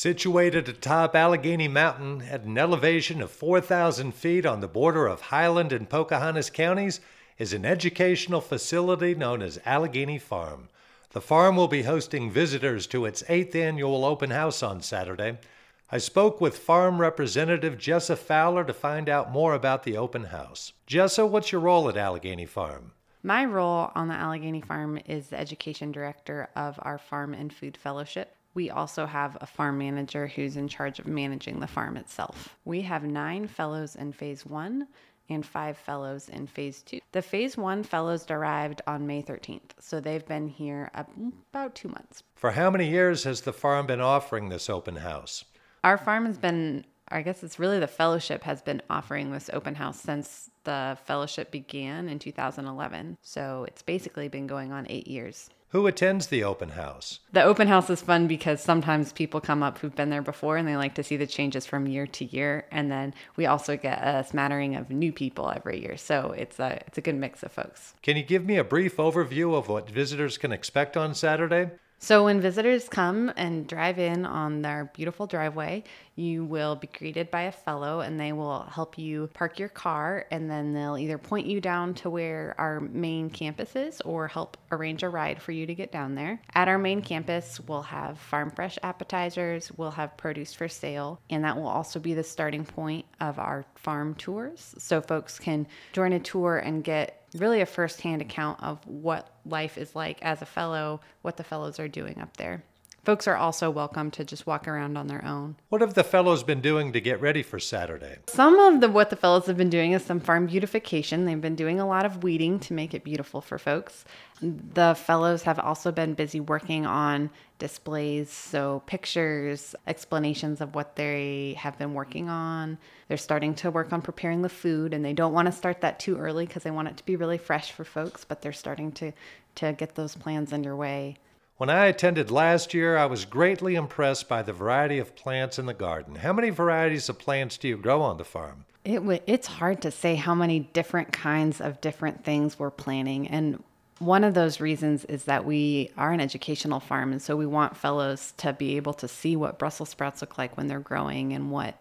Situated atop Allegheny Mountain at an elevation of 4,000 feet on the border of Highland and Pocahontas counties is an educational facility known as Allegheny Farm. The farm will be hosting visitors to its 8th annual open house on Saturday. I spoke with farm representative Jessa Fowler to find out more about the open house. Jessa, what's your role at Allegheny Farm? My role on the Allegheny Farm is the education director of our Farm and Food Fellowship. We also have a farm manager who's in charge of managing the farm itself. We have 9 fellows in Phase 1 and 5 fellows in Phase 2. The Phase 1 fellows arrived on May 13th, so they've been here about 2 months. For how many years has the farm been offering this open house? Our farm has been, I guess it's really the fellowship has been offering this open house since the fellowship began in 2011. So it's basically been going on 8 years. Who attends the open house? The open house is fun because sometimes people come up who've been there before and they like to see the changes from year to year. And then we also get a smattering of new people every year. So it's a good mix of folks. Can you give me a brief overview of what visitors can expect on Saturday? So when visitors come and drive in on their beautiful driveway, you will be greeted by a fellow and they will help you park your car, and then they'll either point you down to where our main campus is or help arrange a ride for you to get down there. At our main campus, we'll have farm fresh appetizers, we'll have produce for sale, and that will also be the starting point of our farm tours. So folks can join a tour and get really a first-hand account of what life is like as a fellow, what the fellows are doing up there. Folks are also welcome to just walk around on their own. What have the fellows been doing to get ready for Saturday? Some of what the fellows have been doing is some farm beautification. They've been doing a lot of weeding to make it beautiful for folks. The fellows have also been busy working on displays, so pictures, explanations of what they have been working on. They're starting to work on preparing the food, and they don't want to start that too early because they want it to be really fresh for folks, but they're starting to get those plans underway. When I attended last year, I was greatly impressed by the variety of plants in the garden. How many varieties of plants do you grow on the farm? It's hard to say how many different kinds of different things we're planting. And one of those reasons is that we are an educational farm. And so we want fellows to be able to see what Brussels sprouts look like when they're growing, and what,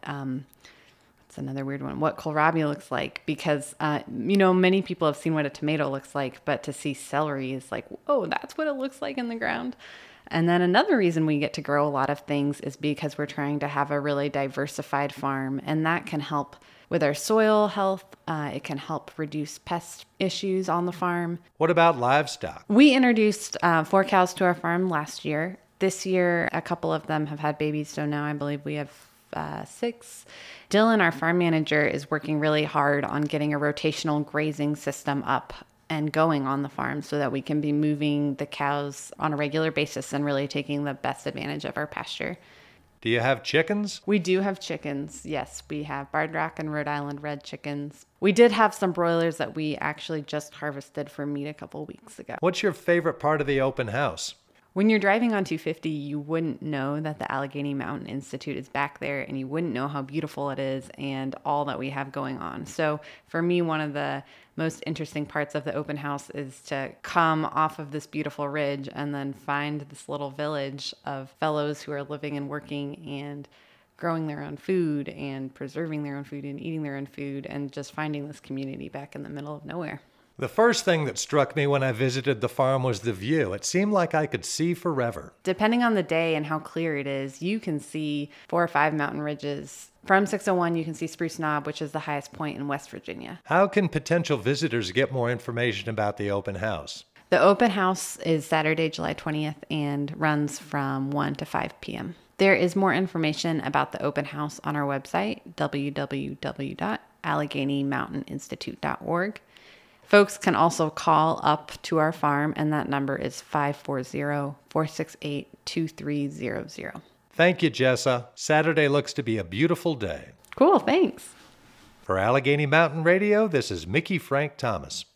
it's another weird one, what kohlrabi looks like, because, many people have seen what a tomato looks like, but to see celery is like, oh, that's what it looks like in the ground. And then another reason we get to grow a lot of things is because we're trying to have a really diversified farm, and that can help with our soil health. It can help reduce pest issues on the farm. What about livestock? We introduced 4 cows to our farm last year. This year, a couple of them have had babies, so now I believe we have 6. Dylan, our farm manager, is working really hard on getting a rotational grazing system up and going on the farm so that we can be moving the cows on a regular basis and really taking the best advantage of our pasture. Do you have chickens? We do have chickens. Yes, we have Barred Rock and Rhode Island red chickens. We did have some broilers that we actually just harvested for meat a couple weeks ago. What's your favorite part of the open house? When you're driving on 250, you wouldn't know that the Allegheny Mountain Institute is back there, and you wouldn't know how beautiful it is and all that we have going on. So for me, one of the most interesting parts of the open house is to come off of this beautiful ridge and then find this little village of fellows who are living and working and growing their own food and preserving their own food and eating their own food, and just finding this community back in the middle of nowhere. The first thing that struck me when I visited the farm was the view. It seemed like I could see forever. Depending on the day and how clear it is, you can see 4 or 5 mountain ridges. From 601, you can see Spruce Knob, which is the highest point in West Virginia. How can potential visitors get more information about the open house? The open house is Saturday, July 20th, and runs from 1 to 5 p.m. There is more information about the open house on our website, www.AlleghenyMountainInstitute.org. Folks can also call up to our farm, and that number is 540-468-2300. Thank you, Jessa. Saturday looks to be a beautiful day. Cool, thanks. For Allegheny Mountain Radio, this is Mickey Frank Thomas.